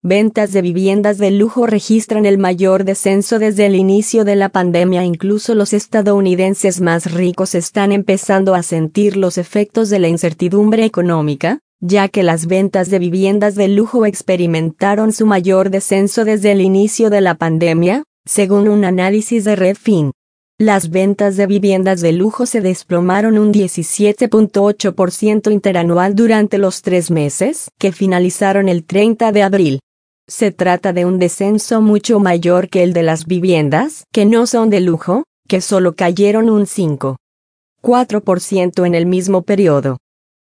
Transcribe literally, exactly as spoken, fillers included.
Ventas de viviendas de lujo registran el mayor descenso desde el inicio de la pandemia. Incluso los estadounidenses más ricos están empezando a sentir los efectos de la incertidumbre económica, ya que las ventas de viviendas de lujo experimentaron su mayor descenso desde el inicio de la pandemia, según un análisis de Redfin. Las ventas de viviendas de lujo se desplomaron un diecisiete punto ocho por ciento interanual durante los tres meses que finalizaron el treinta de abril. Se trata de un descenso mucho mayor que el de las viviendas que no son de lujo, que solo cayeron un cinco punto cuatro por ciento en el mismo periodo.